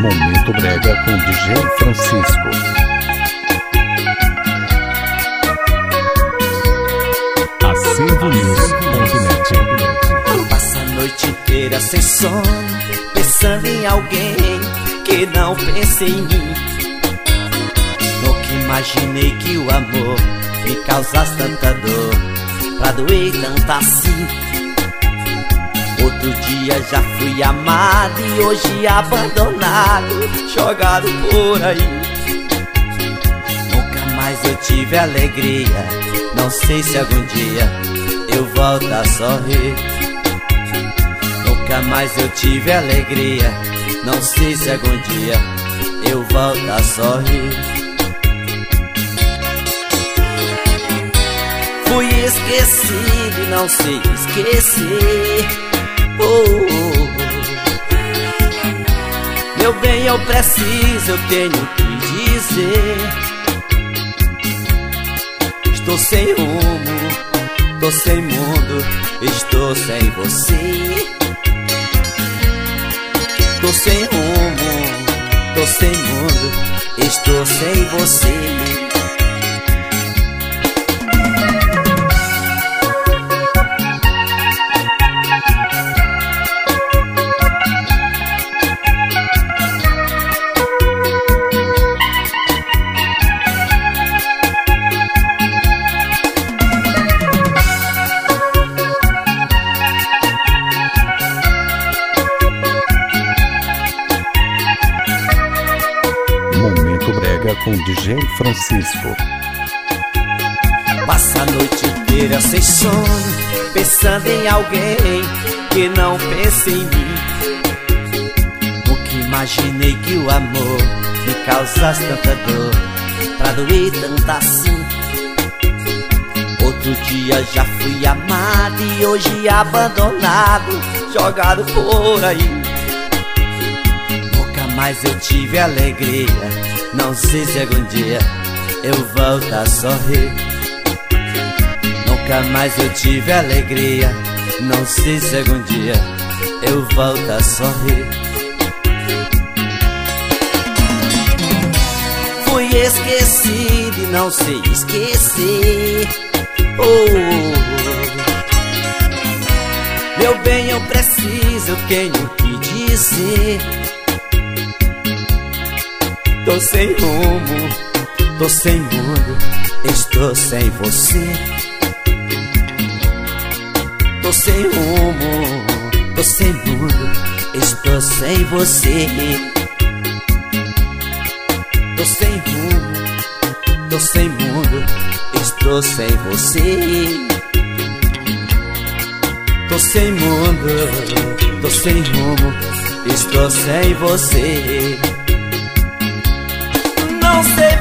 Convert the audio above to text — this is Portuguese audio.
Momento Brega com DJ Francisco. Acervonews.net. Passa a noite inteira sem sono, pensando em alguém que não pensa em mim. Nunca imaginei que o amor me causasse tanta dor, pra doer tanto assim. Outro dia já fui amado e hoje abandonado, jogado por aí. Nunca mais eu tive alegria, não sei se algum dia eu volto a sorrir. Nunca mais eu tive alegria, não sei se algum dia eu volto a sorrir. Fui esquecido e não sei esquecer. Oh, oh, oh. Meu bem, eu preciso, eu tenho que dizer. Estou sem rumo, tô sem mundo, estou sem você. Tô sem rumo, tô sem mundo, estou sem você. Momento Brega com DJ Francisco. Passa a noite inteira sem sono, pensando em alguém que não pensa em mim. Nunca imaginei que o amor me causasse tanta dor, pra doer tanto assim. Outro dia já fui amado e hoje abandonado, jogado por aí. Nunca mais eu tive alegria, não sei se algum dia eu volto a sorrir. Nunca mais eu tive alegria, não sei se algum dia eu volto a sorrir. Fui esquecido e não sei esquecer. Oh, oh, oh. Meu bem, eu preciso, eu tenho que dizer. Tô sem rumo, tô sem mundo, estou sem você. Tô sem rumo, tô sem mundo, estou sem você. Tô sem rumo, tô sem mundo, estou sem você. Tô sem mundo, tô sem rumo, estou sem você. Não sei